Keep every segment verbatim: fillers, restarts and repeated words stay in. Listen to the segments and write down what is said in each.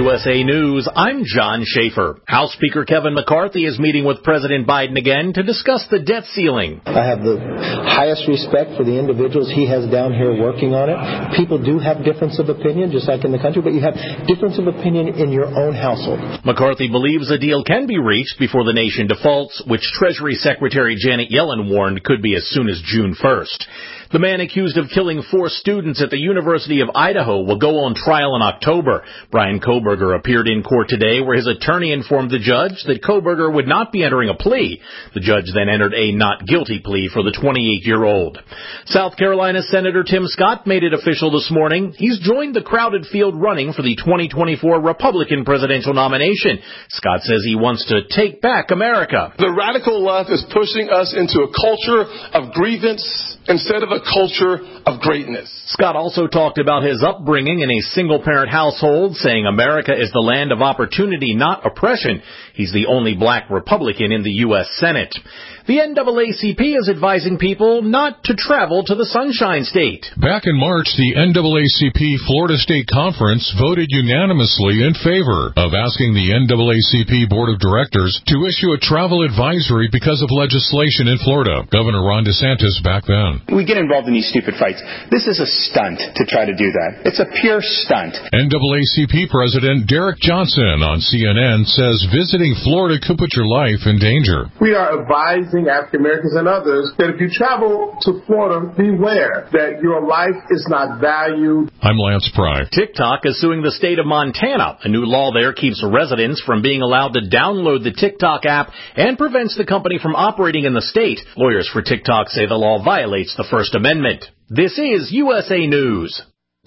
U S A News, I'm John Schaefer. House Speaker Kevin McCarthy is meeting with President Biden again to discuss the debt ceiling. I have the highest respect for the individuals he has down here working on it. People do have difference of opinion, just like in the country, but you have difference of opinion in your own household. McCarthy believes a deal can be reached before the nation defaults, which Treasury Secretary Janet Yellen warned could be as soon as June first. The man accused of killing four students at the University of Idaho will go on trial in October. Bryan Kohberger appeared in court today where his attorney informed the judge that Kohberger would not be entering a plea. The judge then entered a not guilty plea for the twenty-eight-year-old. South Carolina Senator Tim Scott made it official this morning. He's joined the crowded field running for the twenty twenty-four Republican presidential nomination. Scott says he wants to take back America. The radical left is pushing us into a culture of grievance instead of a culture of greatness. Scott also talked about his upbringing in a single-parent household, saying America is the land of opportunity, not oppression. He's the only black Republican in the U S Senate. The N double A C P is advising people not to travel to the Sunshine State. Back in March, the N double A C P Florida State Conference voted unanimously in favor of asking the N double A C P Board of Directors to issue a travel advisory because of legislation in Florida. Governor Ron DeSantis back then. We get involved in these stupid fights. This is a stunt to try to do that. It's a pure stunt. N double A C P President Derek Johnson on C N N says visiting Florida could put your life in danger. We are advising African Americans and others that if you travel to Florida, beware that your life is not valued. I'm Lance Pry. TikTok is suing the state of Montana. A new law there keeps residents from being allowed to download the TikTok app and prevents the company from operating in the state. Lawyers for TikTok say the law violates the First Amendment. This is U S A News.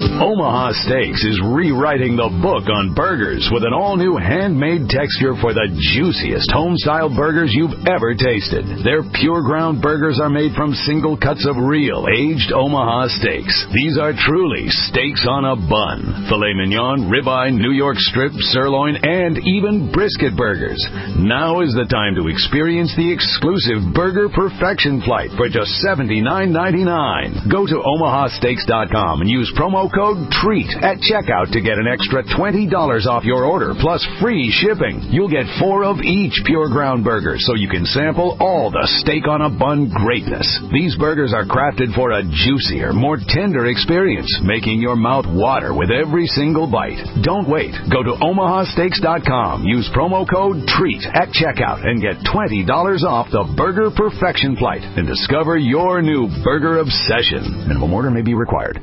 Omaha Steaks is rewriting the book on burgers with an all-new handmade texture for the juiciest home-style burgers you've ever tasted. Their pure ground burgers are made from single cuts of real, aged Omaha steaks. These are truly steaks on a bun. Filet mignon, ribeye, New York strip, sirloin, and even brisket burgers. Now is the time to experience the exclusive Burger Perfection Flight for just seventy-nine ninety-nine. Go to omaha steaks dot com and use promo code TREAT at checkout to get an extra twenty dollars off your order, plus free shipping. You'll get four of each pure ground burger, so you can sample all the steak on a bun greatness. These burgers are crafted for a juicier, more tender experience, making your mouth water with every single bite. Don't wait. Go to omaha steaks dot com, use promo code TREAT at checkout, and get twenty dollars off the Burger Perfection Flight and discover your new burger obsession. Minimum order may be required.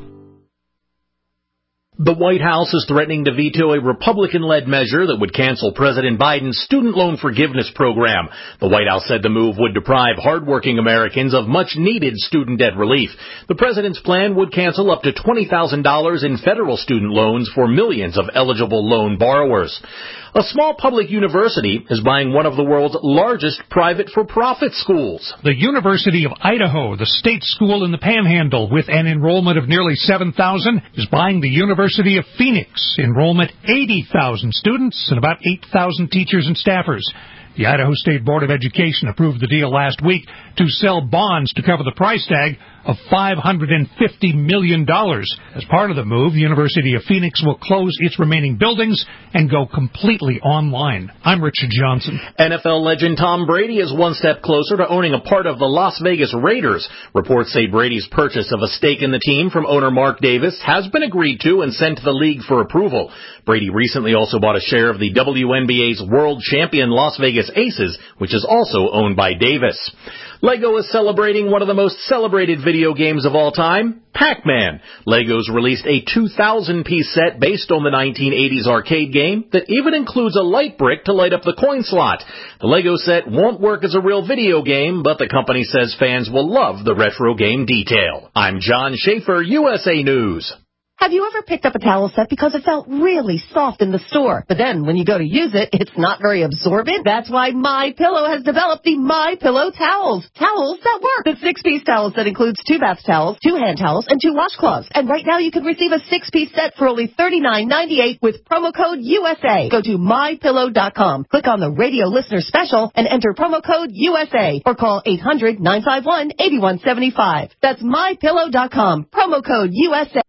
The White House is threatening to veto a Republican-led measure that would cancel President Biden's student loan forgiveness program. The White House said the move would deprive hardworking Americans of much-needed student debt relief. The president's plan would cancel up to twenty thousand dollars in federal student loans for millions of eligible loan borrowers. A small public university is buying one of the world's largest private for-profit schools. The University of Idaho, the state school in the Panhandle, with an enrollment of nearly seven thousand, is buying the University of Phoenix. Enrollment eighty thousand students and about eight thousand teachers and staffers. The Idaho State Board of Education approved the deal last week to sell bonds to cover the price tag of five hundred fifty million dollars. As part of the move, the University of Phoenix will close its remaining buildings and go completely online. I'm Richard Johnson. N F L legend Tom Brady is one step closer to owning a part of the Las Vegas Raiders. Reports say Brady's purchase of a stake in the team from owner Mark Davis has been agreed to and sent to the league for approval. Brady recently also bought a share of the W N B A's world champion Las Vegas Aces, which is also owned by Davis. Lego is celebrating one of the most celebrated video games of all time, Pac-Man. Lego's released a two thousand piece set based on the nineteen eighties arcade game that even includes a light brick to light up the coin slot. The Lego set won't work as a real video game, but the company says fans will love the retro game detail. I'm John Schaefer, U S A News. Have you ever picked up a towel set because it felt really soft in the store, but then when you go to use it, it's not very absorbent? That's why MyPillow has developed the MyPillow towels. Towels that work. The six-piece towels that includes two bath towels, two hand towels, and two washcloths. And right now you can receive a six-piece set for only thirty-nine ninety-eight with promo code U S A. Go to my pillow dot com, click on the radio listener special, and enter promo code U S A, or call eight hundred nine five one eight one seven five. That's my pillow dot com, promo code U S A.